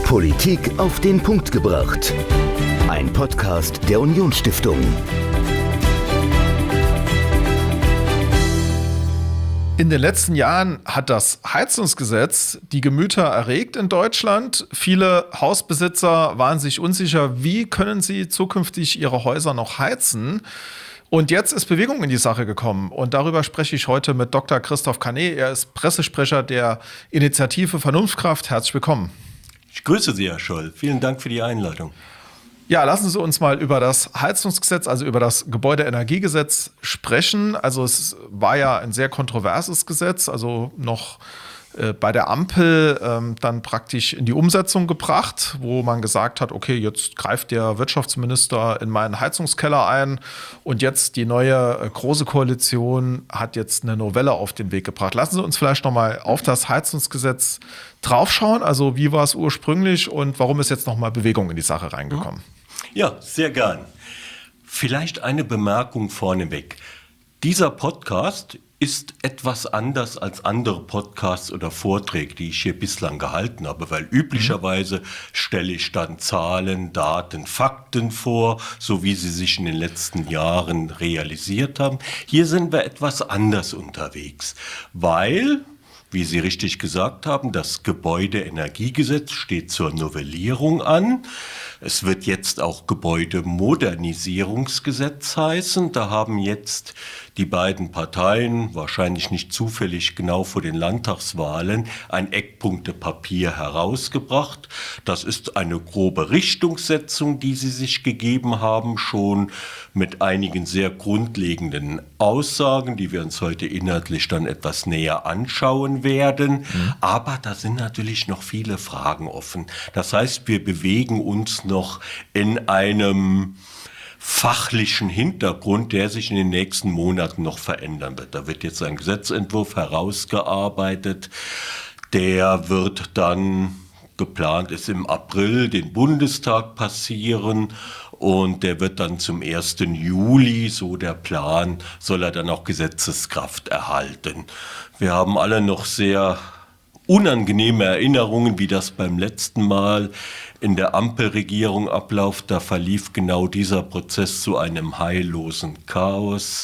Politik auf den Punkt gebracht. Ein Podcast der Unionsstiftung. In den letzten Jahren hat das Heizungsgesetz die Gemüter erregt in Deutschland. Viele Hausbesitzer waren sich unsicher, wie können sie zukünftig ihre Häuser noch heizen. Und jetzt ist Bewegung in die Sache gekommen. Und darüber spreche ich heute mit Dr. Christoph Canet. Er ist Pressesprecher der Initiative Vernunftkraft. Herzlich willkommen. Ich grüße Sie, Herr Scholl. Vielen Dank für die Einladung. Ja, lassen Sie uns mal über das Heizungsgesetz, also über das Gebäudeenergiegesetz sprechen. Also es war ja ein sehr kontroverses Gesetz, also noch bei der Ampel dann praktisch in die Umsetzung gebracht, wo man gesagt hat, okay, jetzt greift der Wirtschaftsminister in meinen Heizungskeller ein und jetzt die neue große Koalition hat jetzt eine Novelle auf den Weg gebracht. Lassen Sie uns vielleicht nochmal auf das Heizungsgesetz draufschauen. Also wie war es ursprünglich und warum ist jetzt nochmal Bewegung in die Sache reingekommen? Ja, sehr gern. Vielleicht eine Bemerkung vorneweg. Dieser Podcast ist etwas anders als andere Podcasts oder Vorträge, die ich hier bislang gehalten habe, weil üblicherweise stelle ich dann Zahlen, Daten, Fakten vor, so wie sie sich in den letzten Jahren realisiert haben. Hier sind wir etwas anders unterwegs, weil, wie Sie richtig gesagt haben, das Gebäudeenergiegesetz steht zur Novellierung an. Es wird jetzt auch Gebäudemodernisierungsgesetz heißen. Da haben jetzt die beiden Parteien, wahrscheinlich nicht zufällig genau vor den Landtagswahlen, ein Eckpunktepapier herausgebracht. Das ist eine grobe Richtungssetzung, die sie sich gegeben haben, schon mit einigen sehr grundlegenden Aussagen, die wir uns heute inhaltlich dann etwas näher anschauen werden. Aber da sind natürlich noch viele Fragen offen. Das heißt, wir bewegen uns noch in einem fachlichen Hintergrund, der sich in den nächsten Monaten noch verändern wird. Da wird jetzt ein Gesetzentwurf herausgearbeitet, der wird dann, geplant ist im April, den Bundestag passieren und der wird dann zum 1. Juli, so der Plan, soll er dann auch Gesetzeskraft erhalten. Wir haben alle noch sehr unangenehme Erinnerungen, wie das beim letzten Mal in der Ampelregierung abläuft. Da verlief genau dieser Prozess zu einem heillosen Chaos.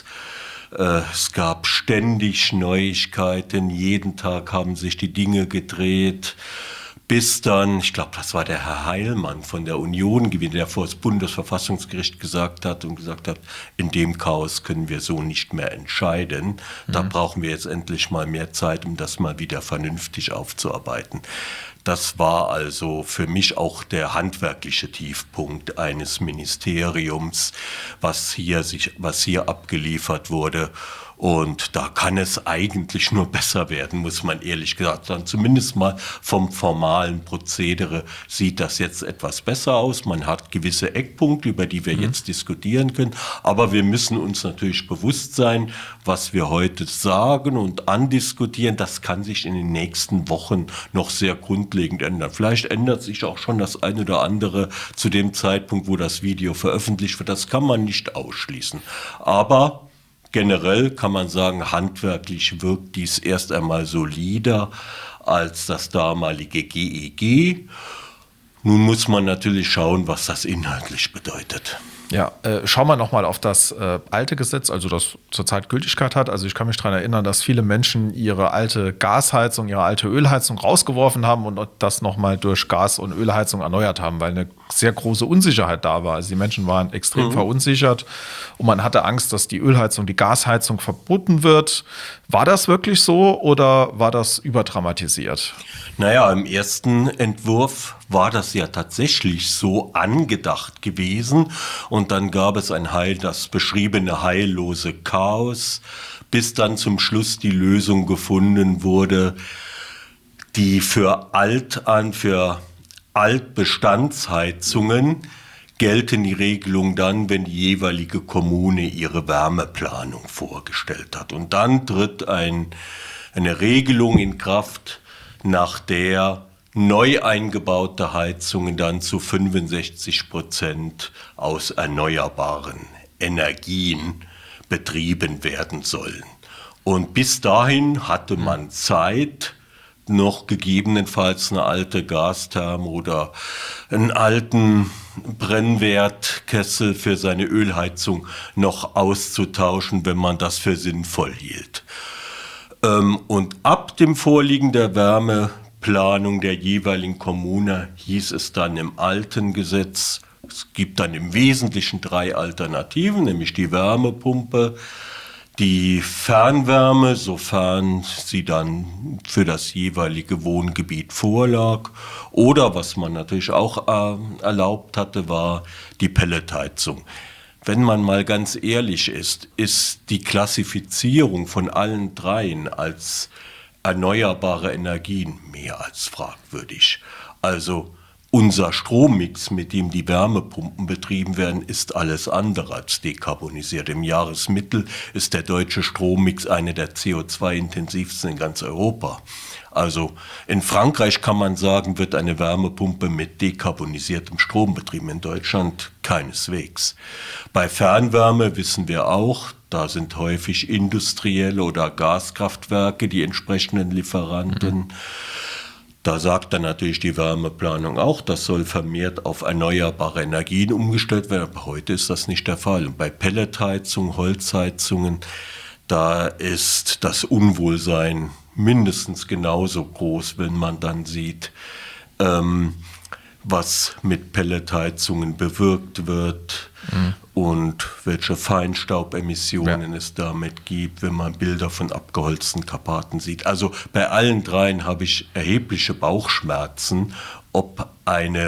Es gab ständig Neuigkeiten, jeden Tag haben sich die Dinge gedreht, bis dann, ich glaube, das war der Herr Heilmann von der Union gewesen, der vor das Bundesverfassungsgericht gesagt hat, in dem Chaos können wir so nicht mehr entscheiden. Da brauchen wir jetzt endlich mal mehr Zeit, um das mal wieder vernünftig aufzuarbeiten. Das war also für mich auch der handwerkliche Tiefpunkt eines Ministeriums, was hier abgeliefert wurde. Und da kann es eigentlich nur besser werden, muss man ehrlich gesagt sagen. Zumindest mal vom formalen Prozedere sieht das jetzt etwas besser aus. Man hat gewisse Eckpunkte, über die wir jetzt diskutieren können. Aber wir müssen uns natürlich bewusst sein, was wir heute sagen und andiskutieren. Das kann sich in den nächsten Wochen noch sehr grundlegend ändern. Vielleicht ändert sich auch schon das eine oder andere zu dem Zeitpunkt, wo das Video veröffentlicht wird. Das kann man nicht ausschließen. Aber generell kann man sagen, handwerklich wirkt dies erst einmal solider als das damalige GEG. Nun muss man natürlich schauen, was das inhaltlich bedeutet. Ja, schauen wir nochmal auf das alte Gesetz, also das zurzeit Gültigkeit hat. Also ich kann mich daran erinnern, dass viele Menschen ihre alte Gasheizung, ihre alte Ölheizung rausgeworfen haben und das nochmal durch Gas- und Ölheizung erneuert haben, weil eine sehr große Unsicherheit da war. Also die Menschen waren extrem verunsichert und man hatte Angst, dass die Ölheizung, die Gasheizung verboten wird. War das wirklich so oder war das überdramatisiert? Naja, im ersten Entwurf war das ja tatsächlich so angedacht gewesen und dann gab es das beschriebene heillose Chaos, bis dann zum Schluss die Lösung gefunden wurde, die für Altbestandsheizungen gelten die Regelung dann, wenn die jeweilige Kommune ihre Wärmeplanung vorgestellt hat. Und dann tritt eine Regelung in Kraft, nach der neu eingebaute Heizungen dann zu 65% aus erneuerbaren Energien betrieben werden sollen. Und bis dahin hatte man Zeit, noch gegebenenfalls eine alte Gastherme oder einen alten Brennwertkessel für seine Ölheizung noch auszutauschen, wenn man das für sinnvoll hielt. Und ab dem Vorliegen der Wärmeplanung der jeweiligen Kommune hieß es dann im alten Gesetz, es gibt dann im Wesentlichen 3 Alternativen, nämlich die Wärmepumpe, die Fernwärme, sofern sie dann für das jeweilige Wohngebiet vorlag, oder was man natürlich auch erlaubt hatte, war die Pelletheizung. Wenn man mal ganz ehrlich ist die Klassifizierung von allen 3 als erneuerbare Energien mehr als fragwürdig. Also unser Strommix, mit dem die Wärmepumpen betrieben werden, ist alles andere als dekarbonisiert. Im Jahresmittel ist der deutsche Strommix eine der CO2-intensivsten in ganz Europa. Also in Frankreich kann man sagen, wird eine Wärmepumpe mit dekarbonisiertem Strom betrieben. In Deutschland keineswegs. Bei Fernwärme wissen wir auch, da sind häufig industrielle oder Gaskraftwerke die entsprechenden Lieferanten. Da sagt dann natürlich die Wärmeplanung auch, das soll vermehrt auf erneuerbare Energien umgestellt werden. Aber heute ist das nicht der Fall. Und bei Pelletheizungen, Holzheizungen, da ist das Unwohlsein mindestens genauso groß, wenn man dann sieht, was mit Pelletheizungen bewirkt wird und welche Feinstaubemissionen es damit gibt, wenn man Bilder von abgeholzten Karpaten sieht. Also bei allen 3 habe ich erhebliche Bauchschmerzen, ob eine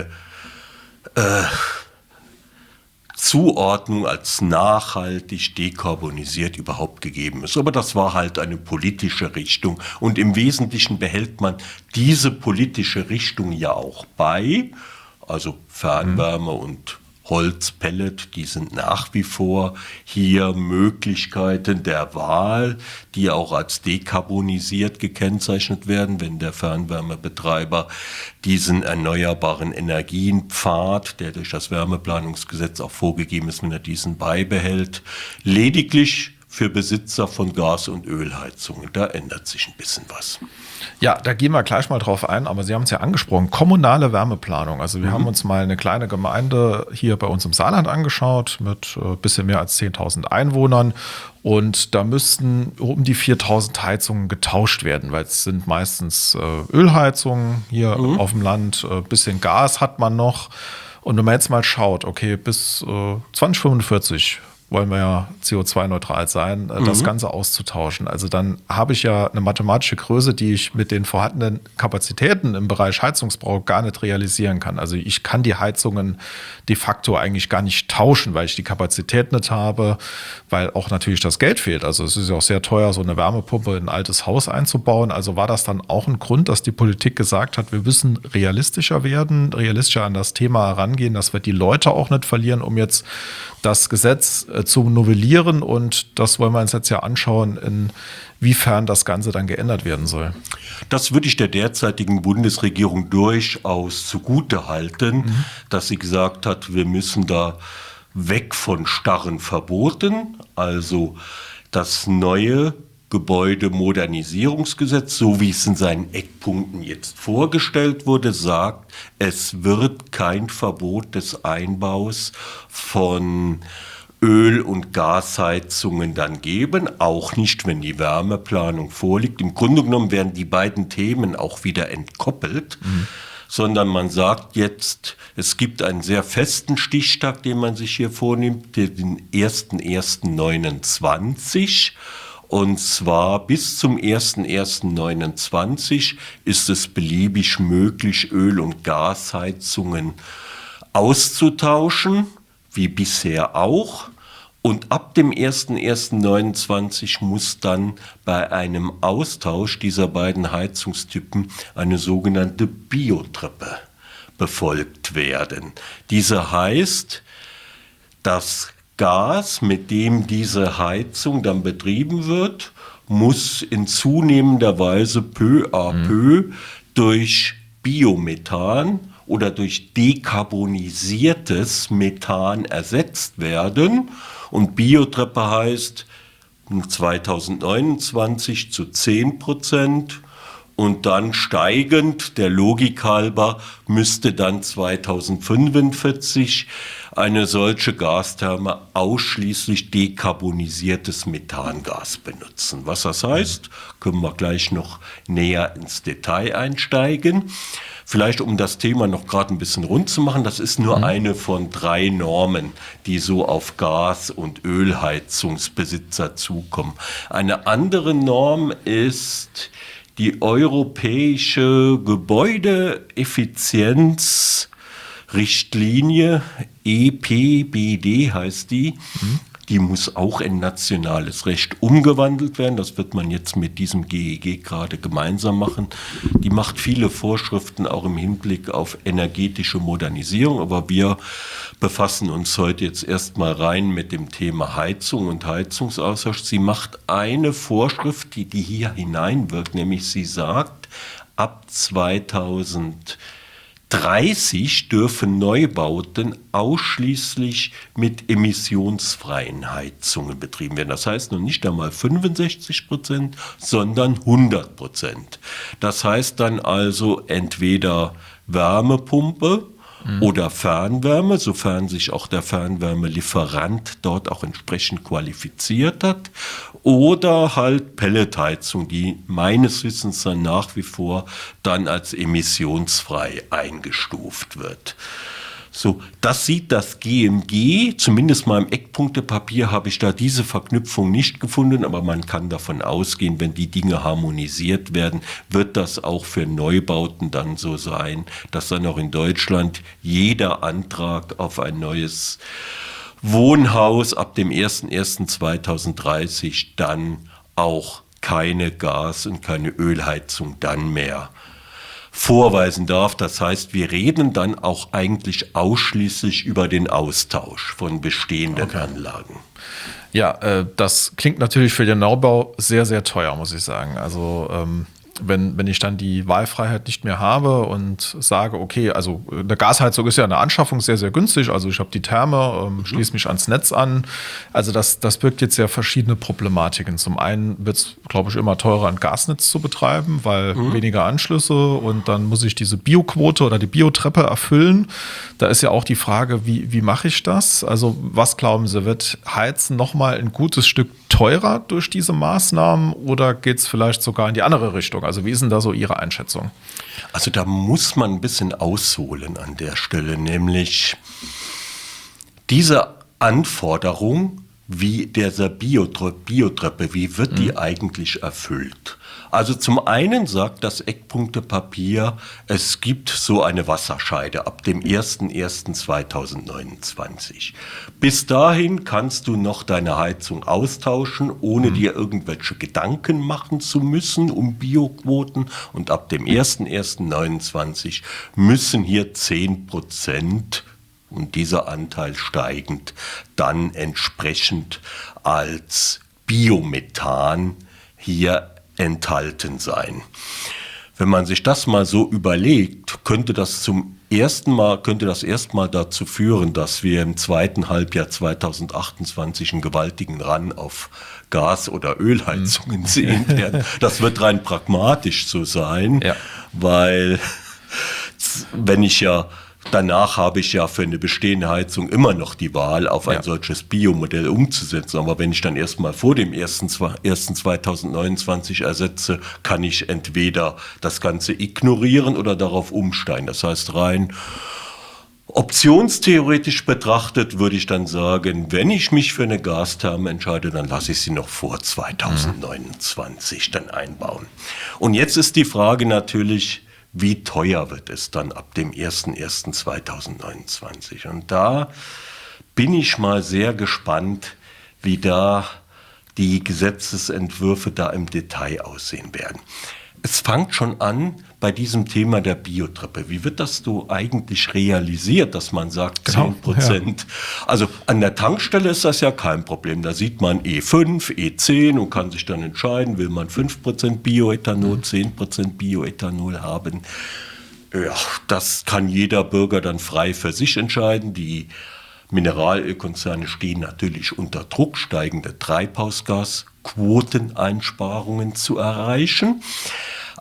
Zuordnung als nachhaltig dekarbonisiert überhaupt gegeben ist. Aber das war halt eine politische Richtung. Und im Wesentlichen behält man diese politische Richtung ja auch bei. Also Fernwärme und Holzpellet, die sind nach wie vor hier Möglichkeiten der Wahl, die auch als dekarbonisiert gekennzeichnet werden, wenn der Fernwärmebetreiber diesen erneuerbaren Energienpfad, der durch das Wärmeplanungsgesetz auch vorgegeben ist, wenn er diesen beibehält. Lediglich für Besitzer von Gas- und Ölheizungen, da ändert sich ein bisschen was. Ja, da gehen wir gleich mal drauf ein, aber Sie haben es ja angesprochen, kommunale Wärmeplanung. Also wir haben uns mal eine kleine Gemeinde hier bei uns im Saarland angeschaut mit ein bisschen mehr als 10.000 Einwohnern und da müssten um die 4.000 Heizungen getauscht werden, weil es sind meistens Ölheizungen hier auf dem Land, ein bisschen Gas hat man noch und wenn man jetzt mal schaut, okay, bis 2045 wollen wir ja CO2-neutral sein, das Ganze auszutauschen. Also dann habe ich ja eine mathematische Größe, die ich mit den vorhandenen Kapazitäten im Bereich Heizungsbau gar nicht realisieren kann. Also ich kann die Heizungen de facto eigentlich gar nicht tauschen, weil ich die Kapazität nicht habe, weil auch natürlich das Geld fehlt. Also es ist ja auch sehr teuer, so eine Wärmepumpe in ein altes Haus einzubauen. Also war das dann auch ein Grund, dass die Politik gesagt hat, wir müssen realistischer werden, realistischer an das Thema herangehen, dass wir die Leute auch nicht verlieren, um jetzt das Gesetz zu novellieren und das wollen wir uns jetzt ja anschauen, inwiefern das Ganze dann geändert werden soll. Das würde ich der derzeitigen Bundesregierung durchaus zugute halten, dass sie gesagt hat, wir müssen da weg von starren Verboten, also das neue Gebäudemodernisierungsgesetz, so wie es in seinen Eckpunkten jetzt vorgestellt wurde, sagt, es wird kein Verbot des Einbaus von Öl- und Gasheizungen dann geben, auch nicht, wenn die Wärmeplanung vorliegt. Im Grunde genommen werden die beiden Themen auch wieder entkoppelt, sondern man sagt jetzt, es gibt einen sehr festen Stichtag, den man sich hier vornimmt, den 1.1.29. Und zwar bis zum 1.1.29 ist es beliebig möglich, Öl- und Gasheizungen auszutauschen, wie bisher auch. Und ab dem 1.1.29 muss dann bei einem Austausch dieser beiden Heizungstypen eine sogenannte Biotreppe befolgt werden. Diese heißt, dass Gas, mit dem diese Heizung dann betrieben wird, muss in zunehmender Weise peu à peu durch Biomethan oder durch dekarbonisiertes Methan ersetzt werden. Und Biotreppe heißt 2029 zu 10% und dann steigend, der Logik halber, müsste dann 2045 eine solche Gastherme ausschließlich dekarbonisiertes Methangas benutzen. Was das heißt, können wir gleich noch näher ins Detail einsteigen. Vielleicht, um das Thema noch gerade ein bisschen rund zu machen, das ist nur eine von 3 Normen, die so auf Gas- und Ölheizungsbesitzer zukommen. Eine andere Norm ist die europäische Gebäudeeffizienzrichtlinie, EPBD heißt die. Die muss auch in nationales Recht umgewandelt werden. Das wird man jetzt mit diesem GEG gerade gemeinsam machen. Die macht viele Vorschriften auch im Hinblick auf energetische Modernisierung. Aber wir befassen uns heute jetzt erstmal rein mit dem Thema Heizung und Heizungsaustausch. Sie macht eine Vorschrift, die hier hineinwirkt, nämlich sie sagt, ab 2030 dürfen Neubauten ausschließlich mit emissionsfreien Heizungen betrieben werden. Das heißt noch nicht einmal 65%, sondern 100%. Das heißt dann also entweder Wärmepumpe oder Fernwärme, sofern sich auch der Fernwärmelieferant dort auch entsprechend qualifiziert hat, oder halt Pelletheizung, die meines Wissens dann nach wie vor dann als emissionsfrei eingestuft wird. So, das sieht das GMG, zumindest mal im Eckpunktepapier habe ich da diese Verknüpfung nicht gefunden, aber man kann davon ausgehen, wenn die Dinge harmonisiert werden, wird das auch für Neubauten dann so sein, dass dann auch in Deutschland jeder Antrag auf ein neues Wohnhaus ab dem 01.01.2030 dann auch keine Gas- und keine Ölheizung dann mehr vorweisen darf. Das heißt, wir reden dann auch eigentlich ausschließlich über den Austausch von bestehenden Anlagen. Ja, das klingt natürlich für den Neubau sehr, sehr teuer, muss ich sagen. Also wenn ich dann die Wahlfreiheit nicht mehr habe und sage, okay, also eine Gasheizung ist ja eine Anschaffung sehr, sehr günstig. Also ich habe die Therme, schließe mich ans Netz an. Also das birgt jetzt ja verschiedene Problematiken. Zum einen wird es, glaube ich, immer teurer, ein Gasnetz zu betreiben, weil weniger Anschlüsse und dann muss ich diese Bioquote oder die Biotreppe erfüllen. Da ist ja auch die Frage, wie mache ich das? Also was glauben Sie, wird Heizen nochmal ein gutes Stück teurer durch diese Maßnahmen oder geht es vielleicht sogar in die andere Richtung? Also wie ist denn da so Ihre Einschätzung? Also da muss man ein bisschen ausholen an der Stelle, nämlich diese Anforderung, wie dieser Biotreppe, wie wird die eigentlich erfüllt? Also zum einen sagt das Eckpunktepapier, es gibt so eine Wasserscheide ab dem 01.01.2029. Bis dahin kannst du noch deine Heizung austauschen, ohne dir irgendwelche Gedanken machen zu müssen um Bioquoten. Und ab dem 01.01.29 müssen hier 10% und dieser Anteil steigend dann entsprechend als Biomethan hier enthalten sein. Wenn man sich das mal so überlegt, könnte das erstmal dazu führen, dass wir im zweiten Halbjahr 2028 einen gewaltigen Run auf Gas- oder Ölheizungen sehen werden. Das wird rein pragmatisch so sein, weil danach habe ich ja für eine bestehende Heizung immer noch die Wahl, auf ein solches Biomodell umzusetzen. Aber wenn ich dann erstmal vor dem 1.2029 ersetze, kann ich entweder das Ganze ignorieren oder darauf umsteigen. Das heißt, rein optionstheoretisch betrachtet würde ich dann sagen, wenn ich mich für eine Gastherme entscheide, dann lasse ich sie noch vor 2029 dann einbauen. Und jetzt ist die Frage natürlich, wie teuer wird es dann ab dem 01.01.2029? Und da bin ich mal sehr gespannt, wie da die Gesetzesentwürfe da im Detail aussehen werden. Es fängt schon an bei diesem Thema der Biotreppe. Wie wird das so eigentlich realisiert, dass man sagt 10%? Ja. Also an der Tankstelle ist das ja kein Problem. Da sieht man E5, E10 und kann sich dann entscheiden, will man 5% Bioethanol, 10% Bioethanol haben. Ja, das kann jeder Bürger dann frei für sich entscheiden. Die Mineralölkonzerne stehen natürlich unter Druck, steigende Treibhausgasquoteneinsparungen zu erreichen.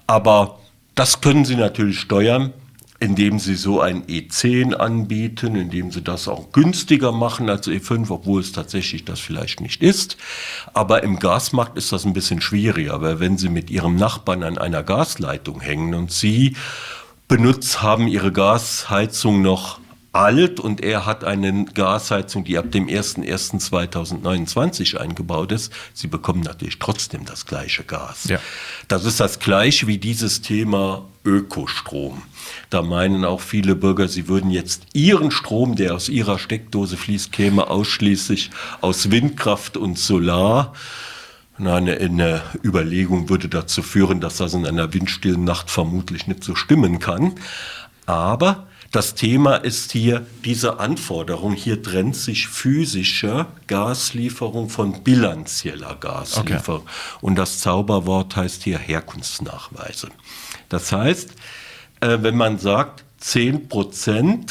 Aber das können Sie natürlich steuern, indem Sie so ein E10 anbieten, indem Sie das auch günstiger machen als E5, obwohl es tatsächlich das vielleicht nicht ist. Aber im Gasmarkt ist das ein bisschen schwieriger, weil wenn Sie mit Ihrem Nachbarn an einer Gasleitung hängen und Sie haben Ihre Gasheizung noch alt und er hat eine Gasheizung, die ab dem 01.01.2029 eingebaut ist, Sie bekommen natürlich trotzdem das gleiche Gas. Ja. Das ist das Gleiche wie dieses Thema Ökostrom. Da meinen auch viele Bürger, sie würden jetzt ihren Strom, der aus ihrer Steckdose fließt, käme ausschließlich aus Windkraft und Solar. Eine Überlegung würde dazu führen, dass das in einer windstillen Nacht vermutlich nicht so stimmen kann. Aber das Thema ist hier diese Anforderung. Hier trennt sich physische Gaslieferung von bilanzieller Gaslieferung. Okay. Und das Zauberwort heißt hier Herkunftsnachweise. Das heißt, wenn man sagt, 10%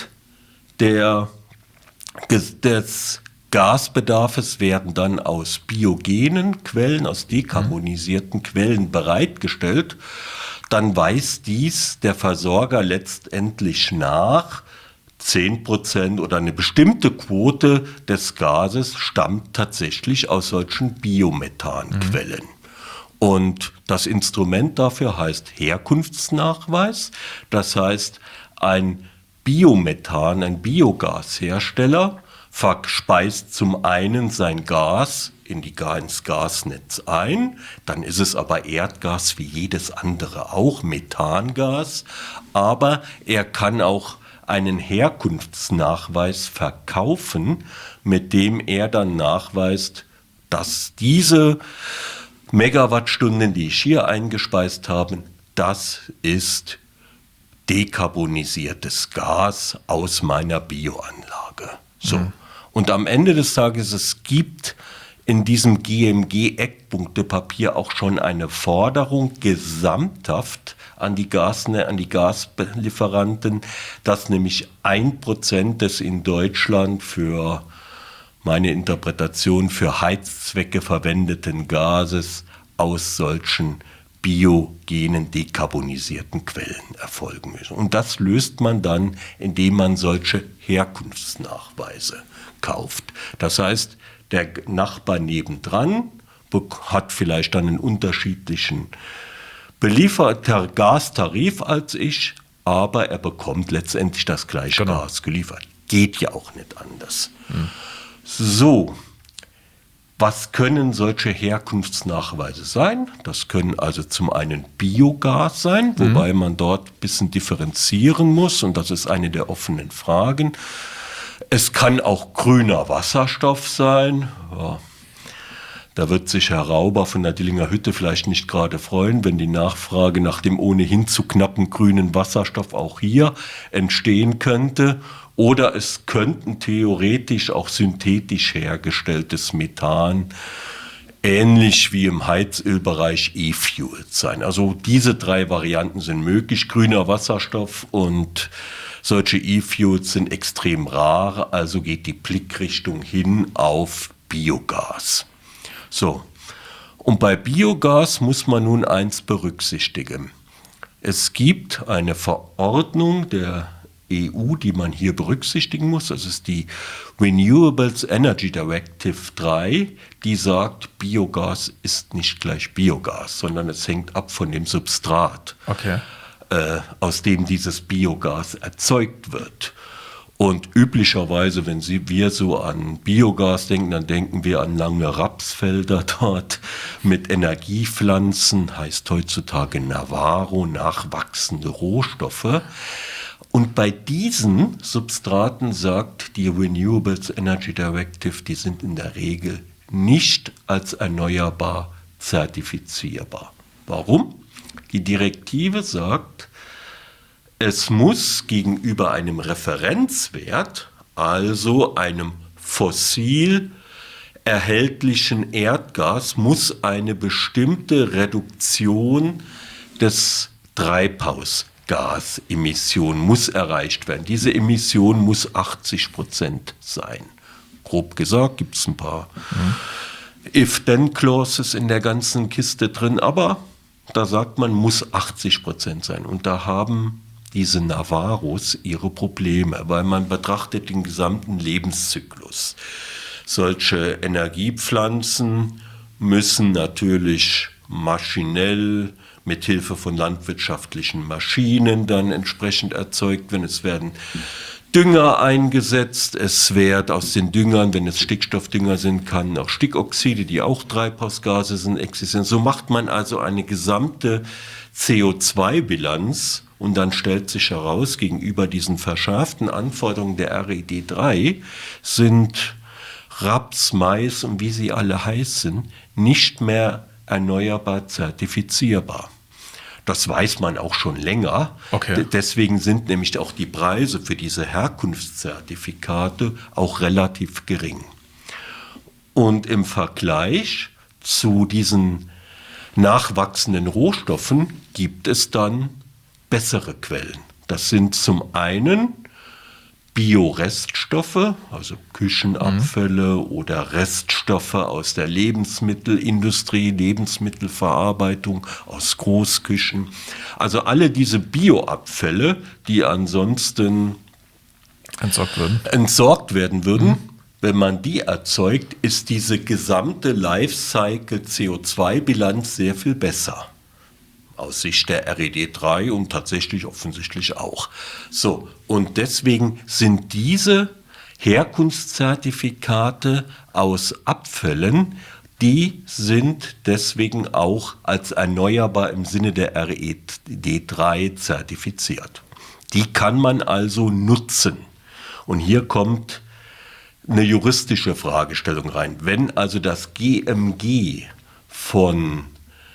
des Gasbedarfs werden dann aus biogenen Quellen, aus dekarbonisierten Quellen bereitgestellt, dann weist dies der Versorger letztendlich nach. 10% oder eine bestimmte Quote des Gases stammt tatsächlich aus solchen Biomethanquellen. Und das Instrument dafür heißt Herkunftsnachweis. Das heißt, ein Biogashersteller verspeist zum einen sein Gas ins Gasnetz ein, dann ist es aber Erdgas wie jedes andere auch, Methangas, aber er kann auch einen Herkunftsnachweis verkaufen, mit dem er dann nachweist, dass diese Megawattstunden, die ich hier eingespeist habe, das ist dekarbonisiertes Gas aus meiner Bioanlage. So. Und am Ende des Tages, es gibt in diesem GMG-Eckpunktepapier auch schon eine Forderung gesamthaft an die Gaslieferanten, dass nämlich 1% des in Deutschland für meine Interpretation für Heizzwecke verwendeten Gases aus solchen biogenen, dekarbonisierten Quellen erfolgen müssen. Und das löst man dann, indem man solche Herkunftsnachweise kauft. Das heißt, der Nachbar nebendran hat vielleicht dann einen unterschiedlichen Gastarif als ich, aber er bekommt letztendlich das gleiche Gas geliefert. Geht ja auch nicht anders. So, was können solche Herkunftsnachweise sein? Das können also zum einen Biogas sein, wobei man dort ein bisschen differenzieren muss, und das ist eine der offenen Fragen. Es kann auch grüner Wasserstoff sein. Ja, da wird sich Herr Rauber von der Dillinger Hütte vielleicht nicht gerade freuen, wenn die Nachfrage nach dem ohnehin zu knappen grünen Wasserstoff auch hier entstehen könnte. Oder es könnten theoretisch auch synthetisch hergestelltes Methan, ähnlich wie im Heizölbereich E-Fuels sein. Also diese 3 Varianten sind möglich. Grüner Wasserstoff und solche E-Fuels sind extrem rar, also geht die Blickrichtung hin auf Biogas. So, und bei Biogas muss man nun eins berücksichtigen. Es gibt eine Verordnung der EU, die man hier berücksichtigen muss. Das ist die Renewables Energy Directive 3, die sagt, Biogas ist nicht gleich Biogas, sondern es hängt ab von dem Substrat, aus dem dieses Biogas erzeugt wird. Und üblicherweise, wenn wir so an Biogas denken, dann denken wir an lange Rapsfelder dort mit Energiepflanzen, heißt heutzutage Navarro, nachwachsende Rohstoffe. Und bei diesen Substraten sagt die Renewables Energy Directive, die sind in der Regel nicht als erneuerbar zertifizierbar. Warum? Die Direktive sagt, es muss gegenüber einem Referenzwert, also einem fossil erhältlichen Erdgas, muss eine bestimmte Reduktion des Treibhausgasemissionen muss erreicht werden. Diese Emission muss 80% sein. Grob gesagt gibt es ein paar If-Then-Clauses in der ganzen Kiste drin, aber da sagt man, muss 80% sein. Und da haben diese Navaros ihre Probleme, weil man betrachtet den gesamten Lebenszyklus. Solche Energiepflanzen müssen natürlich maschinell mit Hilfe von landwirtschaftlichen Maschinen dann entsprechend erzeugt werden. Es werden Dünger eingesetzt, es wird aus den Düngern, wenn es Stickstoffdünger sind, kann auch Stickoxide, die auch Treibhausgase sind, existieren. So macht man also eine gesamte CO2-Bilanz und dann stellt sich heraus, gegenüber diesen verschärften Anforderungen der RED III sind Raps, Mais und wie sie alle heißen, nicht mehr erneuerbar zertifizierbar. Das weiß man auch schon länger. Okay. Deswegen sind nämlich auch die Preise für diese Herkunftszertifikate auch relativ gering. Und im Vergleich zu diesen nachwachsenden Rohstoffen gibt es dann bessere Quellen. Das sind zum einen Bioreststoffe, also Küchenabfälle oder Reststoffe aus der Lebensmittelindustrie, Lebensmittelverarbeitung, aus Großküchen. Also alle diese Bioabfälle, die ansonsten entsorgt werden würden. Wenn man die erzeugt, ist diese gesamte Lifecycle-CO2-Bilanz sehr viel besser. Aus Sicht der RED III und tatsächlich offensichtlich auch. So, und deswegen sind diese Herkunftszertifikate aus Abfällen, die sind deswegen auch als erneuerbar im Sinne der RED III zertifiziert. Die kann man also nutzen. Und hier kommt eine juristische Fragestellung rein. Wenn also das GMG von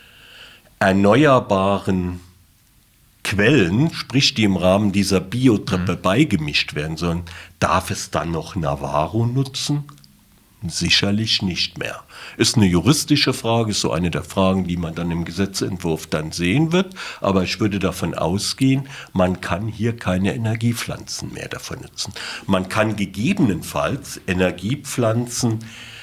erneuerbaren Quellen, sprich die im Rahmen dieser Biotreppe beigemischt werden sollen, darf es dann noch Navaro nutzen? Sicherlich nicht mehr. Ist eine juristische Frage, ist so eine der Fragen, die man dann im Gesetzentwurf dann sehen wird. Aber ich würde davon ausgehen, man kann hier keine Energiepflanzen mehr davon nutzen. Man kann gegebenenfalls Energiepflanzen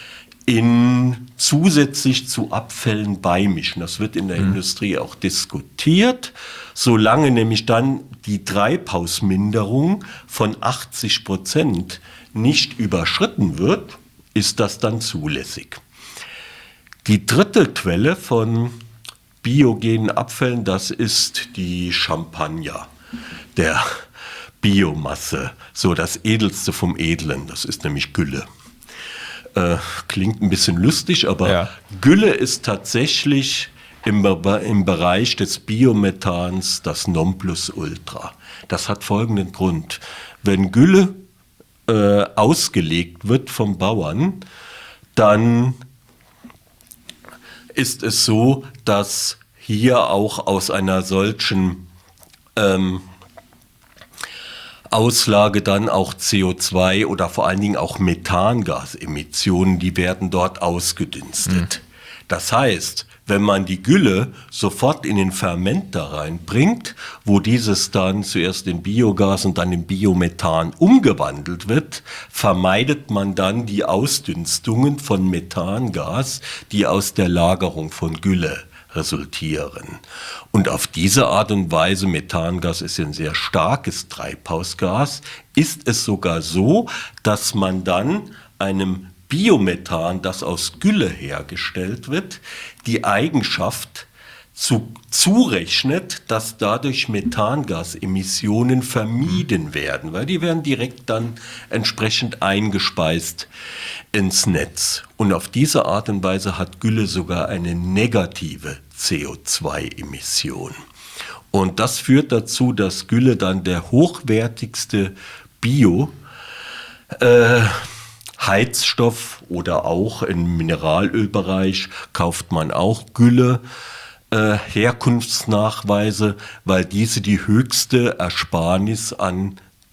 zusätzlich zu Abfällen beimischen. Das wird in der Industrie auch diskutiert. Solange nämlich dann die Treibhausminderung von 80% nicht überschritten wird, ist das dann zulässig. Die dritte Quelle von biogenen Abfällen, das ist die Champagner der Biomasse. So das Edelste vom Edlen, das ist nämlich Gülle. Klingt ein bisschen lustig, aber ja. Gülle ist tatsächlich im Bereich des Biomethans das Nonplusultra. Das hat folgenden Grund. Wenn Gülle ausgelegt wird vom Bauern, dann ist es so, dass hier auch aus einer solchen Auslage dann auch CO2 oder vor allen Dingen auch Methangasemissionen, die werden dort ausgedünstet. Das heißt, wenn man die Gülle sofort in den Fermenter reinbringt, wo dieses dann zuerst in Biogas und dann in Biomethan umgewandelt wird, vermeidet man dann die Ausdünstungen von Methangas, die aus der Lagerung von Gülle resultieren. Und auf diese Art und Weise, Methangas ist ein sehr starkes Treibhausgas, ist es sogar so, dass man dann einem Biomethan, das aus Gülle hergestellt wird, die Eigenschaft zurechnet, dass dadurch Methangasemissionen vermieden werden, weil die werden direkt dann entsprechend eingespeist ins Netz. Und auf diese Art und Weise hat Gülle sogar eine negative CO2-Emission. Und das führt dazu, dass Gülle dann der hochwertigste Heizstoff oder auch im Mineralölbereich kauft man auch Gülle, Herkunftsnachweise, weil diese die höchste Ersparnis an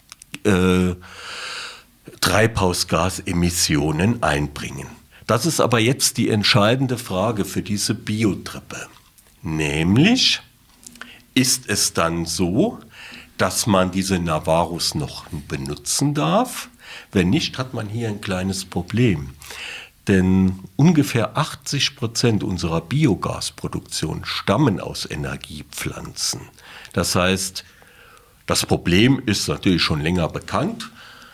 Treibhausgasemissionen einbringen. Das ist aber jetzt die entscheidende Frage für diese Biotreppe. Nämlich, ist es dann so, dass man diese Navaros noch benutzen darf? Wenn nicht, hat man hier ein kleines Problem. Denn ungefähr 80% unserer Biogasproduktion stammen aus Energiepflanzen. Das heißt, das Problem ist natürlich schon länger bekannt.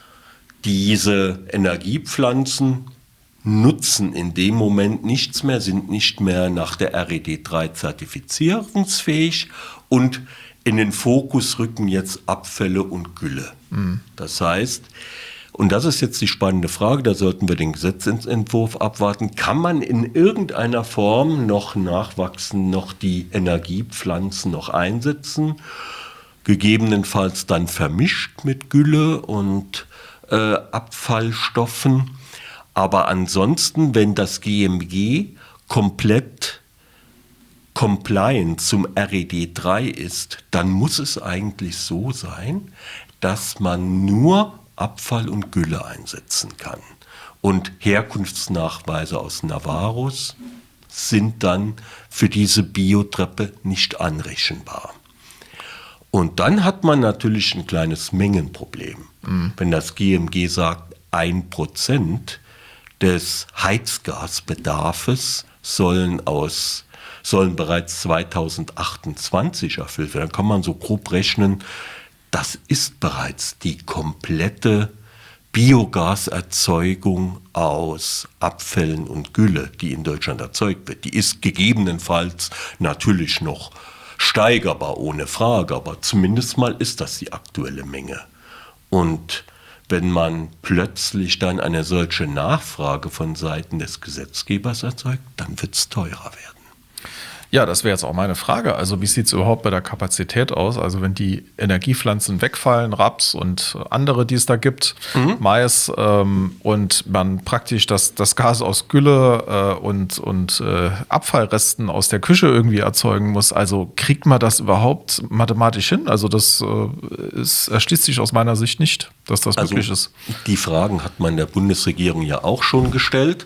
Diese Energiepflanzen nutzen in dem Moment nichts mehr, sind nicht mehr nach der RED III zertifizierungsfähig und in den Fokus rücken jetzt Abfälle und Gülle. Das heißt, und das ist jetzt die spannende Frage, da sollten wir den Gesetzentwurf abwarten, kann man in irgendeiner Form noch nachwachsen, noch die Energiepflanzen noch einsetzen, gegebenenfalls dann vermischt mit Gülle und Abfallstoffen. Aber ansonsten, wenn das GMG komplett compliant zum RED III ist, dann muss es eigentlich so sein, dass man nur Abfall und Gülle einsetzen kann. Und Herkunftsnachweise aus Navarus sind dann für diese Biotreppe nicht anrechenbar. Und dann hat man natürlich ein kleines Mengenproblem. Wenn das GMG sagt, 1% des Heizgasbedarfes sollen bereits 2028 erfüllt werden, dann kann man so grob rechnen, das ist bereits die komplette Biogaserzeugung aus Abfällen und Gülle, die in Deutschland erzeugt wird. Die ist gegebenenfalls natürlich noch steigerbar, ohne Frage, aber zumindest mal ist das die aktuelle Menge. Und wenn man plötzlich dann eine solche Nachfrage von Seiten des Gesetzgebers erzeugt, dann wird es teurer werden. Ja, das wäre jetzt auch meine Frage. Also wie sieht es überhaupt bei der Kapazität aus? Also wenn die Energiepflanzen wegfallen, Raps und andere, die es da gibt, Mais, und man praktisch das Gas aus Gülle und Abfallresten aus der Küche irgendwie erzeugen muss, also kriegt man das überhaupt mathematisch hin? Also das erschließt sich aus meiner Sicht nicht, dass das möglich ist. Die Fragen hat man der Bundesregierung ja auch schon gestellt.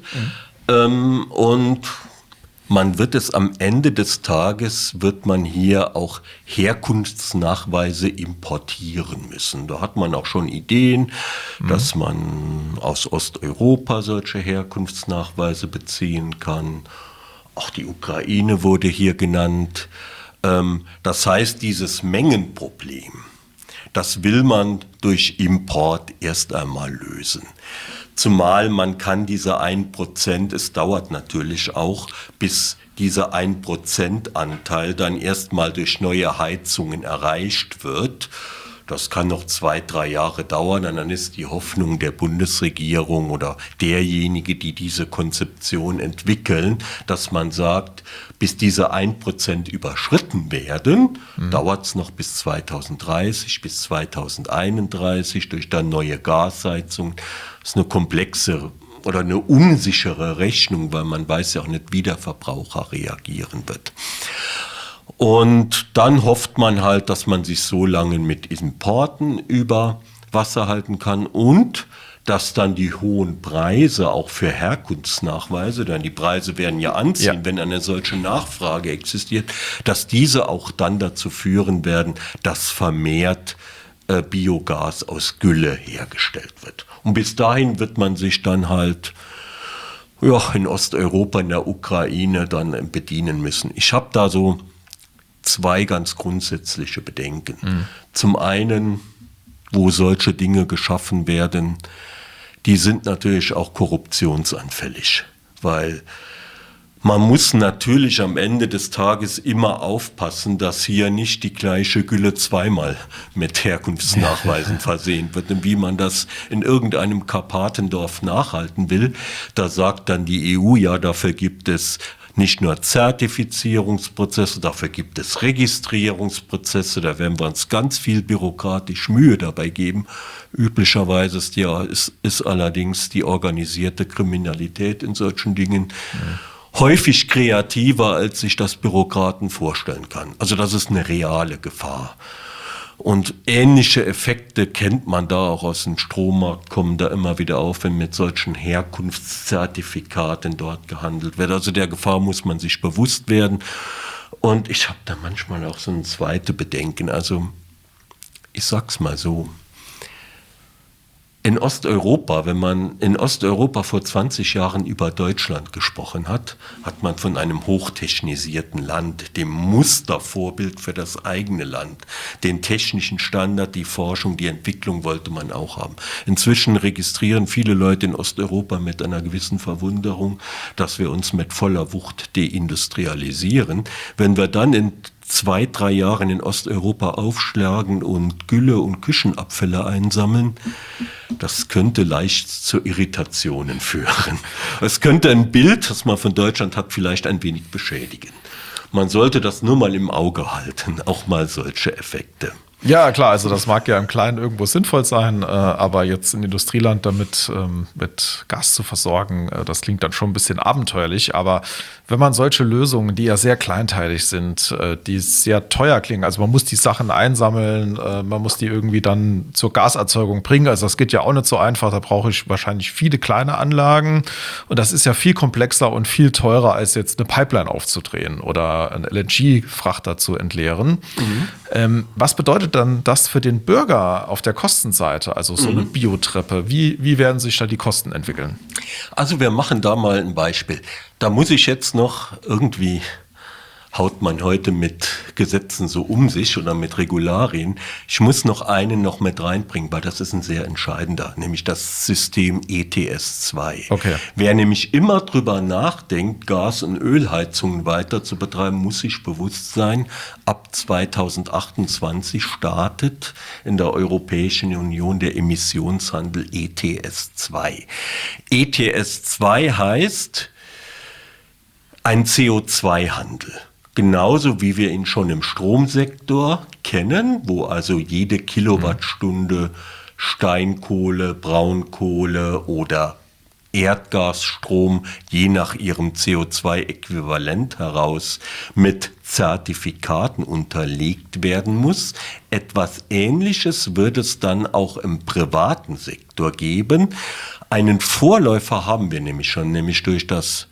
Und man wird es am Ende des Tages, wird man hier auch Herkunftsnachweise importieren müssen. Da hat man auch schon Ideen, dass man aus Osteuropa solche Herkunftsnachweise beziehen kann. Auch die Ukraine wurde hier genannt. Das heißt, dieses Mengenproblem, das will man durch Import erst einmal lösen. Zumal man kann diese 1%, es dauert natürlich auch, bis dieser 1% Anteil dann erstmal durch neue Heizungen erreicht wird. Das kann noch 2-3 Jahre dauern, und dann ist die Hoffnung der Bundesregierung oder derjenige, die diese Konzeption entwickeln, dass man sagt, bis diese 1% überschritten werden, dauert es noch bis 2030, bis 2031 durch dann neue Gasheizungen. Das ist eine komplexe oder eine unsichere Rechnung, weil man weiß ja auch nicht, wie der Verbraucher reagieren wird. Und dann hofft man halt, dass man sich so lange mit Importen über Wasser halten kann und dass dann die hohen Preise auch für Herkunftsnachweise, denn die Preise werden ja anziehen, wenn eine solche Nachfrage existiert, dass diese auch dann dazu führen werden, dass vermehrt Biogas aus Gülle hergestellt wird. Und bis dahin wird man sich dann halt in Osteuropa, in der Ukraine dann bedienen müssen. Ich habe da so 2 ganz grundsätzliche Bedenken. Zum einen, wo solche Dinge geschaffen werden, die sind natürlich auch korruptionsanfällig, weil man muss natürlich am Ende des Tages immer aufpassen, dass hier nicht die gleiche Gülle zweimal mit Herkunftsnachweisen versehen wird. Und wie man das in irgendeinem Karpatendorf nachhalten will, da sagt dann die EU, ja, dafür gibt es nicht nur Zertifizierungsprozesse, dafür gibt es Registrierungsprozesse, da werden wir uns ganz viel bürokratisch Mühe dabei geben. Üblicherweise ist allerdings die organisierte Kriminalität in solchen Dingen häufig kreativer, als sich das Bürokraten vorstellen kann. Also das ist eine reale Gefahr. Und ähnliche Effekte kennt man da auch aus dem Strommarkt, kommen da immer wieder auf, wenn mit solchen Herkunftszertifikaten dort gehandelt wird. Also der Gefahr muss man sich bewusst werden. Und ich habe da manchmal auch so ein zweites Bedenken. Also ich sag's mal so, In Osteuropa, wenn man in Osteuropa vor 20 Jahren über Deutschland gesprochen hat, hat man von einem hochtechnisierten Land, dem Mustervorbild für das eigene Land, den technischen Standard, die Forschung, die Entwicklung wollte man auch haben. Inzwischen registrieren viele Leute in Osteuropa mit einer gewissen Verwunderung, dass wir uns mit voller Wucht deindustrialisieren. Wenn wir dann in 2-3 Jahren in Osteuropa aufschlagen und Gülle und Küchenabfälle einsammeln, das könnte leicht zu Irritationen führen. Es könnte ein Bild, das man von Deutschland hat, vielleicht ein wenig beschädigen. Man sollte das nur mal im Auge halten, auch mal solche Effekte. Ja, klar, also das mag ja im Kleinen irgendwo sinnvoll sein, aber jetzt ein Industrieland damit mit Gas zu versorgen, das klingt dann schon ein bisschen abenteuerlich. Aber wenn man solche Lösungen, die ja sehr kleinteilig sind, die sehr teuer klingen, also man muss die Sachen einsammeln, man muss die irgendwie dann zur Gaserzeugung bringen, also das geht ja auch nicht so einfach, da brauche ich wahrscheinlich viele kleine Anlagen und das ist ja viel komplexer und viel teurer, als jetzt eine Pipeline aufzudrehen oder einen LNG-Frachter zu entleeren. Was bedeutet dann das für den Bürger auf der Kostenseite, also so eine Biotreppe? Wie werden sich da die Kosten entwickeln? Also wir machen da mal ein Beispiel. Da muss ich jetzt noch irgendwie, haut man heute mit Gesetzen so um sich oder mit Regularien. Ich muss noch einen noch mit reinbringen, weil das ist ein sehr entscheidender, nämlich das System ETS2. Okay. Wer nämlich immer drüber nachdenkt, Gas- und Ölheizungen weiter zu betreiben, muss sich bewusst sein, ab 2028 startet in der Europäischen Union der Emissionshandel ETS2. ETS2 heißt ein CO2-Handel. Genauso wie wir ihn schon im Stromsektor kennen, wo also jede Kilowattstunde Steinkohle, Braunkohle oder Erdgasstrom je nach ihrem CO2-Äquivalent heraus mit Zertifikaten unterlegt werden muss. Etwas Ähnliches wird es dann auch im privaten Sektor geben. Einen Vorläufer haben wir nämlich schon, nämlich durch das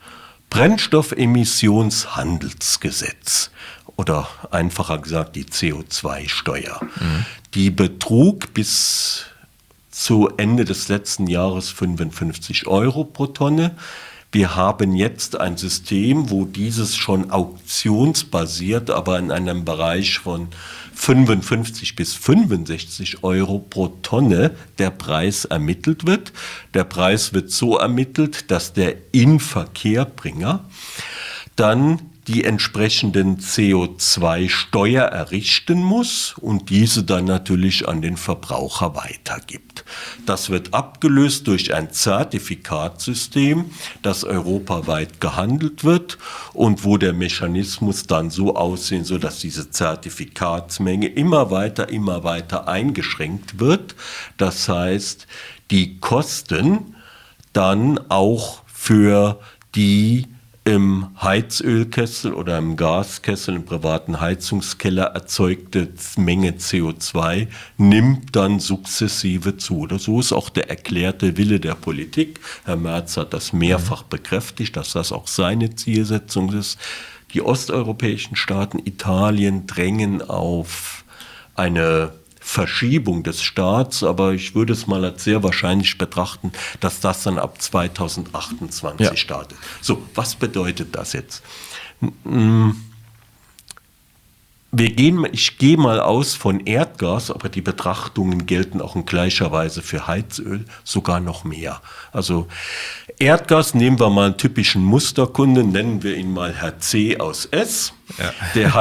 Brennstoffemissionshandelsgesetz oder einfacher gesagt die CO2-Steuer. Die betrug bis zu Ende des letzten Jahres 55 Euro pro Tonne. Wir haben jetzt ein System, wo dieses schon auktionsbasiert, aber in einem Bereich von 55 bis 65 Euro pro Tonne der Preis ermittelt wird. Der Preis wird so ermittelt, dass der Inverkehrbringer dann die entsprechenden CO2-Steuer errichten muss und diese dann natürlich an den Verbraucher weitergibt. Das wird abgelöst durch ein Zertifikatsystem, das europaweit gehandelt wird und wo der Mechanismus dann so aussehen soll, dass diese Zertifikatsmenge immer weiter eingeschränkt wird. Das heißt, die Kosten dann auch für die im Heizölkessel oder im Gaskessel, im privaten Heizungskeller erzeugte Menge CO2 nimmt dann sukzessive zu. Oder so ist auch der erklärte Wille der Politik. Herr Merz hat das mehrfach bekräftigt, dass das auch seine Zielsetzung ist. Die osteuropäischen Staaten, Italien, drängen auf eine Verschiebung des Staats, aber ich würde es mal als sehr wahrscheinlich betrachten, dass das dann ab 2028 startet. So, was bedeutet das jetzt? Ich gehe mal aus von Erdgas, aber die Betrachtungen gelten auch in gleicher Weise für Heizöl, sogar noch mehr. Also Erdgas, nehmen wir mal einen typischen Musterkunden, nennen wir ihn mal Herr C aus S. Ja.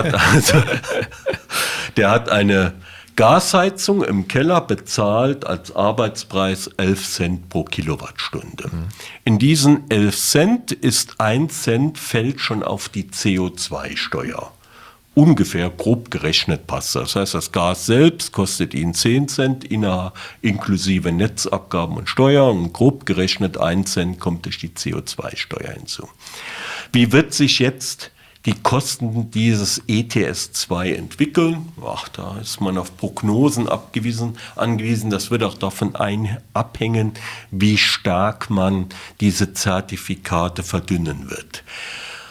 Der hat eine Gasheizung im Keller, bezahlt als Arbeitspreis 11 Cent pro Kilowattstunde. In diesen 11 Cent ist 1 Cent fällt schon auf die CO2-Steuer. Ungefähr grob gerechnet passt das. Das heißt, das Gas selbst kostet ihn 10 Cent inklusive Netzabgaben und Steuern und grob gerechnet 1 Cent kommt durch die CO2-Steuer hinzu. Wie wird sich jetzt die Kosten dieses ETS2 entwickeln? Ach, da ist man auf Prognosen angewiesen. Das wird auch davon abhängen, wie stark man diese Zertifikate verdünnen wird.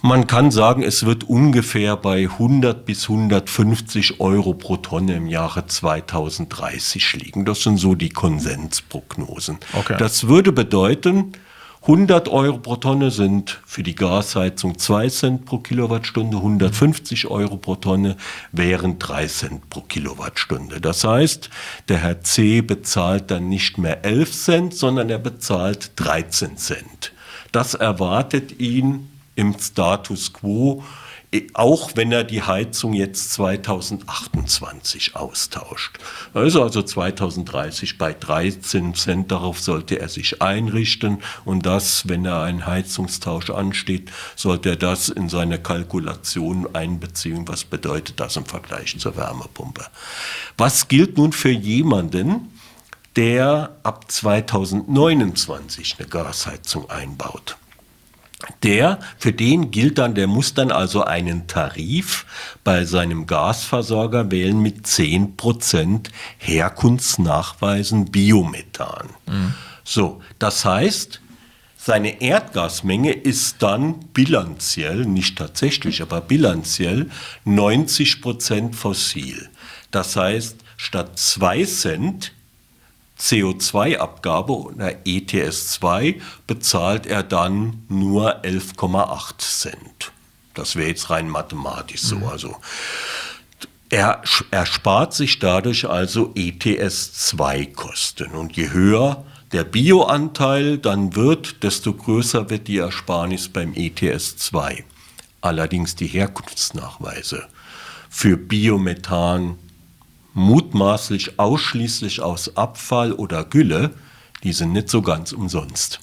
Man kann sagen, es wird ungefähr bei 100 bis 150 Euro pro Tonne im Jahre 2030 liegen. Das sind so die Konsensprognosen. Okay. Das würde bedeuten, 100 Euro pro Tonne sind für die Gasheizung 2 Cent pro Kilowattstunde, 150 Euro pro Tonne wären 3 Cent pro Kilowattstunde. Das heißt, der Herr C. bezahlt dann nicht mehr 11 Cent, sondern er bezahlt 13 Cent. Das erwartet ihn im Status quo, auch wenn er die Heizung jetzt 2028 austauscht. Also 2030 bei 13 Cent, darauf sollte er sich einrichten und das, wenn er einen Heizungstausch ansteht, sollte er das in seine Kalkulation einbeziehen. Was bedeutet das im Vergleich zur Wärmepumpe? Was gilt nun für jemanden, der ab 2029 eine Gasheizung einbaut? Für den gilt dann, der muss dann also einen Tarif bei seinem Gasversorger wählen mit 10% Herkunftsnachweisen Biomethan. So, das heißt, seine Erdgasmenge ist dann bilanziell, nicht tatsächlich, aber bilanziell 90% fossil. Das heißt, statt 2 Cent CO2-Abgabe oder ETS2 bezahlt er dann nur 11,8 Cent. Das wäre jetzt rein mathematisch so. Also er spart sich dadurch also ETS2-Kosten. Und je höher der Bioanteil dann wird, desto größer wird die Ersparnis beim ETS2. Allerdings die Herkunftsnachweise für Biomethan mutmaßlich ausschließlich aus Abfall oder Gülle, die sind nicht so ganz umsonst.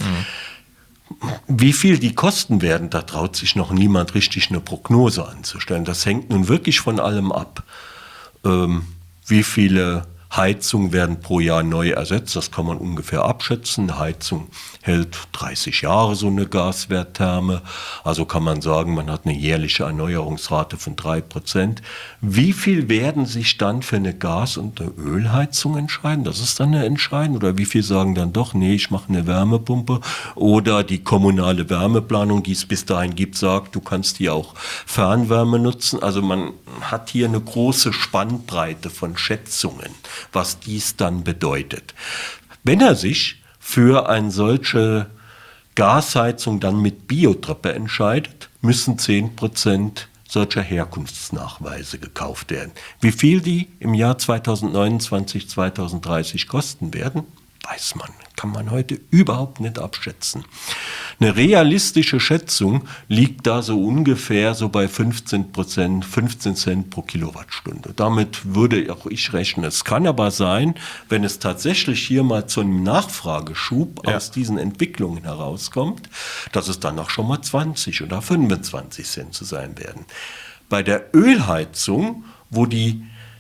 Wie viel die kosten werden, da traut sich noch niemand richtig eine Prognose anzustellen. Das hängt nun wirklich von allem ab. Wie viele Heizungen werden pro Jahr neu ersetzt, das kann man ungefähr abschätzen. Eine Heizung hält 30 Jahre, so eine Gaswerttherme. Also kann man sagen, man hat eine jährliche Erneuerungsrate von 3%. Wie viel werden sich dann für eine Gas- und eine Ölheizung entscheiden? Das ist dann eine Entscheidung. Oder wie viel sagen dann doch, nee, ich mache eine Wärmepumpe. Oder die kommunale Wärmeplanung, die es bis dahin gibt, sagt, du kannst hier auch Fernwärme nutzen. Also man hat hier eine große Spannbreite von Schätzungen, was dies dann bedeutet. Wenn er sich für eine solche Gasheizung dann mit Biotreppe entscheidet, müssen 10% solcher Herkunftsnachweise gekauft werden. Wie viel die im Jahr 2029, 2030 kosten werden, weiß man, kann man heute überhaupt nicht abschätzen. Eine realistische Schätzung liegt da so ungefähr so bei 15 Cent pro Kilowattstunde. Damit würde auch ich rechnen. Es kann aber sein, wenn es tatsächlich hier mal zu einem Nachfrageschub aus diesen Entwicklungen herauskommt, dass es dann auch schon mal 20 oder 25 Cent zu sein werden. Bei der Ölheizung, wo die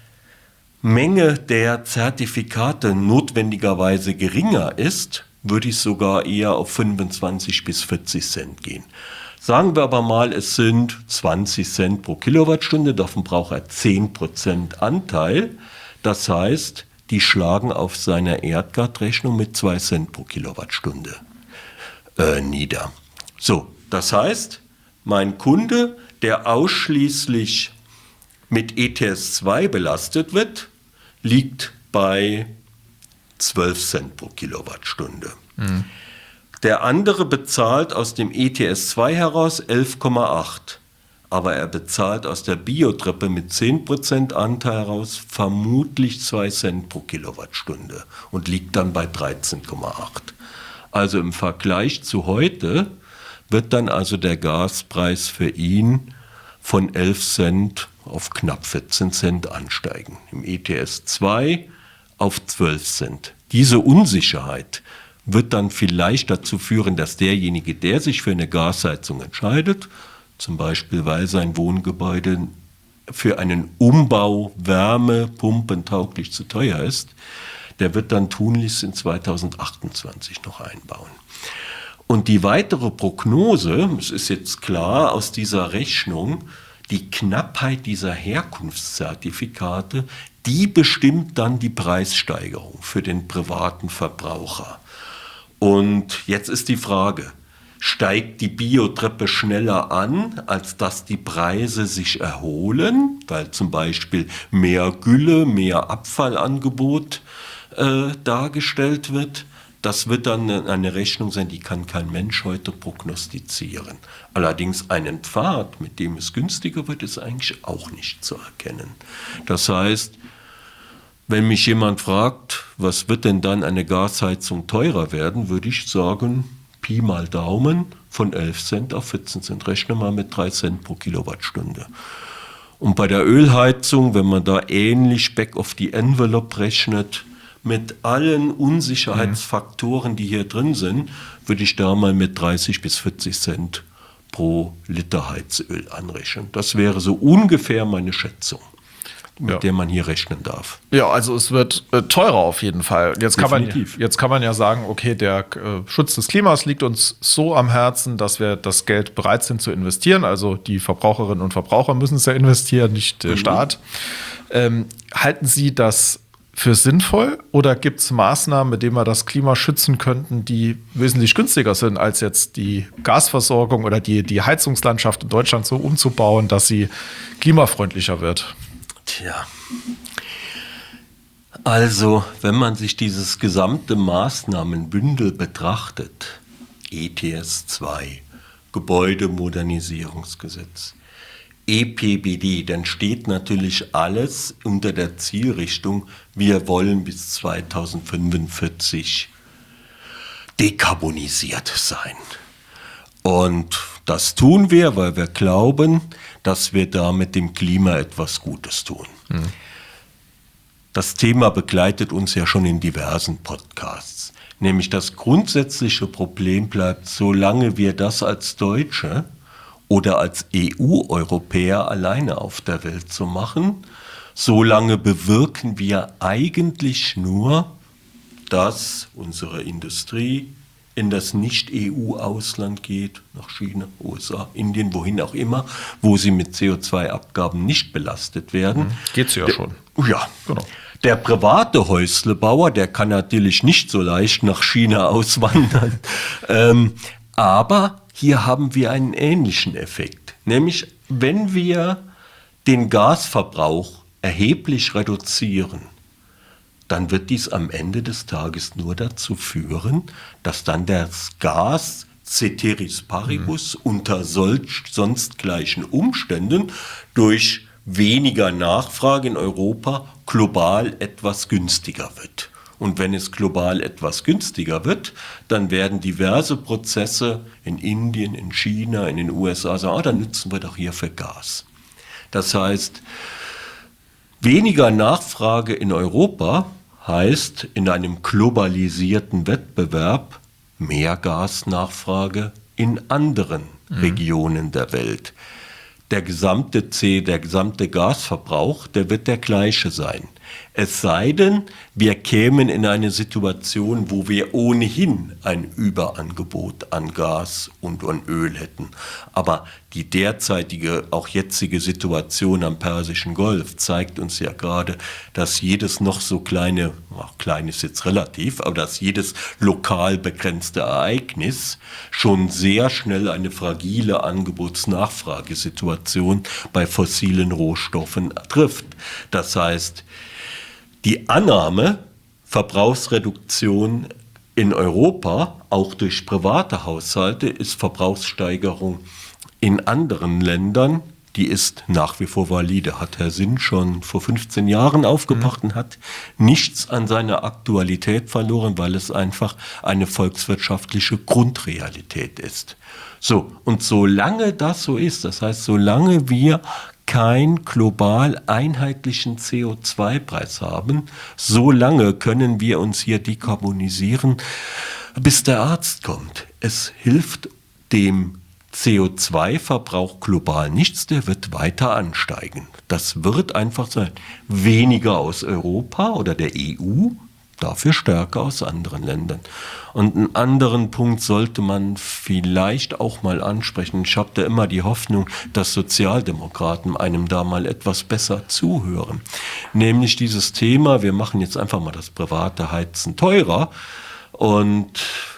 Menge der Zertifikate notwendigerweise geringer ist, würde ich sogar eher auf 25 bis 40 Cent gehen. Sagen wir aber mal, es sind 20 Cent pro Kilowattstunde, davon braucht er 10% Anteil. Das heißt, die schlagen auf seiner Erdgasrechnung mit 2 Cent pro Kilowattstunde nieder. So, das heißt, mein Kunde, der ausschließlich mit ETS2 belastet wird, liegt bei 12 Cent pro Kilowattstunde. Der andere bezahlt aus dem ETS2 heraus 11,8. Aber er bezahlt aus der Biotreppe mit 10% Anteil heraus vermutlich 2 Cent pro Kilowattstunde und liegt dann bei 13,8. Also im Vergleich zu heute wird dann also der Gaspreis für ihn von 11 Cent auf knapp 14 Cent ansteigen. Im ETS2 auf 12 Cent. Diese Unsicherheit wird dann vielleicht dazu führen, dass derjenige, der sich für eine Gasheizung entscheidet, zum Beispiel weil sein Wohngebäude für einen Umbau wärmepumpentauglich zu teuer ist, der wird dann tunlichst in 2028 noch einbauen. Und die weitere Prognose, es ist jetzt klar aus dieser Rechnung, die Knappheit dieser Herkunftszertifikate, die bestimmt dann die Preissteigerung für den privaten Verbraucher. Und jetzt ist die Frage, steigt die Biotreppe schneller an, als dass die Preise sich erholen, weil zum Beispiel mehr Gülle, mehr Abfallangebot dargestellt wird. Das wird dann eine Rechnung sein, die kann kein Mensch heute prognostizieren. Allerdings einen Pfad, mit dem es günstiger wird, ist eigentlich auch nicht zu erkennen. Das heißt, wenn mich jemand fragt, was wird denn dann eine Gasheizung teurer werden, würde ich sagen, Pi mal Daumen, von 11 Cent auf 14 Cent. Rechne mal mit 3 Cent pro Kilowattstunde. Und bei der Ölheizung, wenn man da ähnlich back of the envelope rechnet, mit allen Unsicherheitsfaktoren, die hier drin sind, würde ich da mal mit 30 bis 40 Cent pro Liter Heizöl anrechnen. Das wäre so ungefähr meine Schätzung, mit der man hier rechnen darf. Ja, also es wird teurer auf jeden Fall. Jetzt kann man ja sagen, okay, der Schutz des Klimas liegt uns so am Herzen, dass wir das Geld bereit sind zu investieren. Also die Verbraucherinnen und Verbraucher müssen es ja investieren, nicht der Staat. Halten Sie das für sinnvoll oder gibt es Maßnahmen, mit denen wir das Klima schützen könnten, die wesentlich günstiger sind, als jetzt die Gasversorgung oder die Heizungslandschaft in Deutschland so umzubauen, dass sie klimafreundlicher wird? Tja, also wenn man sich dieses gesamte Maßnahmenbündel betrachtet, ETS 2, Gebäudemodernisierungsgesetz, EPBD, dann steht natürlich alles unter der Zielrichtung, wir wollen bis 2045 dekarbonisiert sein. Und das tun wir, weil wir glauben, dass wir damit dem Klima etwas Gutes tun. Das Thema begleitet uns ja schon in diversen Podcasts. Nämlich das grundsätzliche Problem bleibt, solange wir das als Deutsche oder als EU-Europäer alleine auf der Welt zu machen, solange bewirken wir eigentlich nur, dass unsere Industrie in das Nicht-EU-Ausland geht, nach China, USA, Indien, wohin auch immer, wo sie mit CO2-Abgaben nicht belastet werden. Geht's ja schon. Ja, genau. Der private Häuslebauer, der kann natürlich nicht so leicht nach China auswandern, aber hier haben wir einen ähnlichen Effekt, nämlich wenn wir den Gasverbrauch erheblich reduzieren, dann wird dies am Ende des Tages nur dazu führen, dass dann das Gas ceteris paribus unter sonst gleichen Umständen durch weniger Nachfrage in Europa global etwas günstiger wird. Und wenn es global etwas günstiger wird, dann werden diverse Prozesse in Indien, in China, in den USA sagen, dann nutzen wir doch hier für Gas. Das heißt, weniger Nachfrage in Europa heißt in einem globalisierten Wettbewerb mehr Gasnachfrage in anderen Regionen der Welt. Der gesamte Gasverbrauch, der wird der gleiche sein. Es sei denn, wir kämen in eine Situation, wo wir ohnehin ein Überangebot an Gas und an Öl hätten. Aber die derzeitige, auch jetzige Situation am Persischen Golf zeigt uns ja gerade, dass jedes noch so klein ist jetzt relativ, aber dass jedes lokal begrenzte Ereignis schon sehr schnell eine fragile Angebots-Nachfragesituation bei fossilen Rohstoffen trifft. Das heißt, die Annahme, Verbrauchsreduktion in Europa, auch durch private Haushalte, ist Verbrauchssteigerung in anderen Ländern, die ist nach wie vor valide. Hat Herr Sinn schon vor 15 Jahren aufgebracht und hat nichts an seiner Aktualität verloren, weil es einfach eine volkswirtschaftliche Grundrealität ist. So, und solange das so ist, das heißt, solange wir keinen global einheitlichen CO2-Preis haben, solange können wir uns hier dekarbonisieren, bis der Arzt kommt. Es hilft dem CO2-Verbrauch global nichts, der wird weiter ansteigen. Das wird einfach sein. Weniger aus Europa oder der EU, dafür stärker aus anderen Ländern. Und einen anderen Punkt sollte man vielleicht auch mal ansprechen. Ich habe da immer die Hoffnung, dass Sozialdemokraten einem da mal etwas besser zuhören. Nämlich dieses Thema, wir machen jetzt einfach mal das private Heizen teurer. Und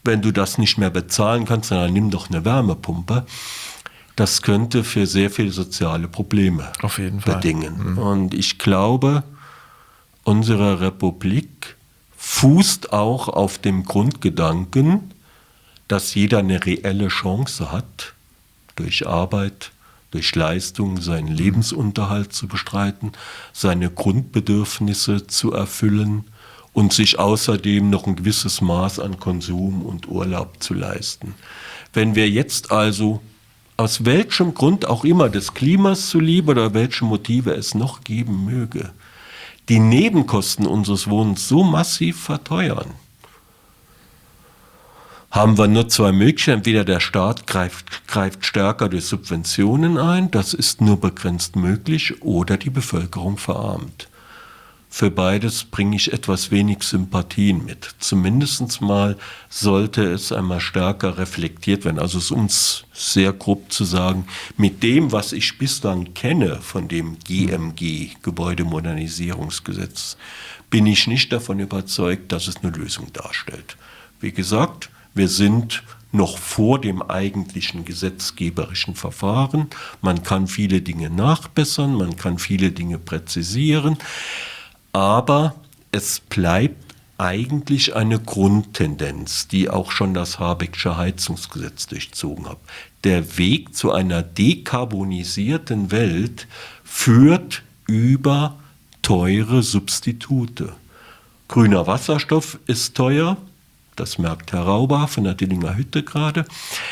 wenn du das nicht mehr bezahlen kannst, dann nimm doch eine Wärmepumpe. Das könnte für sehr viele soziale Probleme auf jeden Fall bedingen. Und ich glaube, unsere Republik fußt auch auf dem Grundgedanken, dass jeder eine reelle Chance hat, durch Arbeit, durch Leistung seinen Lebensunterhalt zu bestreiten, seine Grundbedürfnisse zu erfüllen und sich außerdem noch ein gewisses Maß an Konsum und Urlaub zu leisten. Wenn wir jetzt also, aus welchem Grund auch immer, des Klimas zuliebe oder welche Motive es noch geben möge, die Nebenkosten unseres Wohnens so massiv verteuern, haben wir nur zwei Möglichkeiten. Entweder der Staat greift stärker durch Subventionen ein, das ist nur begrenzt möglich, oder die Bevölkerung verarmt. Für beides bringe ich etwas wenig Sympathien mit. Zumindest mal sollte es einmal stärker reflektiert werden. Also es ist uns sehr grob zu sagen, mit dem, was ich bislang kenne von dem GMG, Gebäudemodernisierungsgesetz, bin ich nicht davon überzeugt, dass es eine Lösung darstellt. Wie gesagt, wir sind noch vor dem eigentlichen gesetzgeberischen Verfahren. Man kann viele Dinge nachbessern, man kann viele Dinge präzisieren, aber es bleibt eigentlich eine Grundtendenz, die auch schon das Habecksche Heizungsgesetz durchzogen hat. Der Weg zu einer dekarbonisierten Welt führt über teure Substitute. Grüner Wasserstoff ist teuer. Das merkt Herr Rauber von der Dillinger Hütte gerade.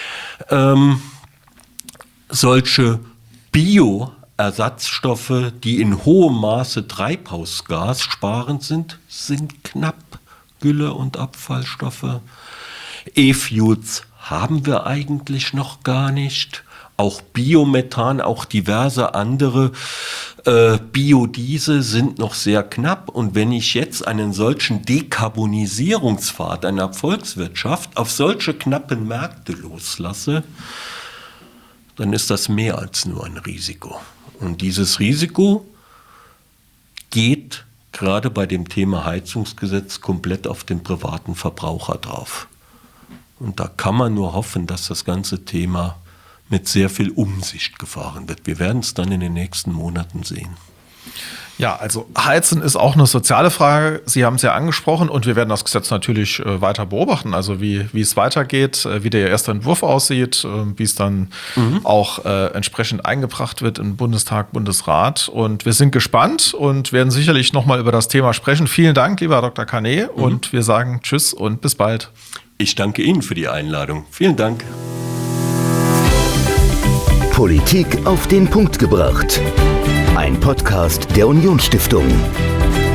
Solche Bioersatzstoffe, die in hohem Maße treibhausgassparend sind, sind knapp. Gülle und Abfallstoffe. E-Fuels haben wir eigentlich noch gar nicht. Auch Biomethan, auch diverse andere Biodiesel sind noch sehr knapp. Und wenn ich jetzt einen solchen Dekarbonisierungspfad einer Volkswirtschaft auf solche knappen Märkte loslasse, dann ist das mehr als nur ein Risiko. Und dieses Risiko geht gerade bei dem Thema Heizungsgesetz komplett auf den privaten Verbraucher drauf. Und da kann man nur hoffen, dass das ganze Thema mit sehr viel Umsicht gefahren wird. Wir werden es dann in den nächsten Monaten sehen. Ja, also Heizen ist auch eine soziale Frage. Sie haben es ja angesprochen und wir werden das Gesetz natürlich weiter beobachten. Also wie es weitergeht, wie der erste Entwurf aussieht, wie es dann auch entsprechend eingebracht wird im Bundestag, Bundesrat. Und wir sind gespannt und werden sicherlich nochmal über das Thema sprechen. Vielen Dank, lieber Herr Dr. Carné. Und wir sagen Tschüss und bis bald. Ich danke Ihnen für die Einladung. Vielen Dank. Politik auf den Punkt gebracht. Ein Podcast der Unionsstiftung.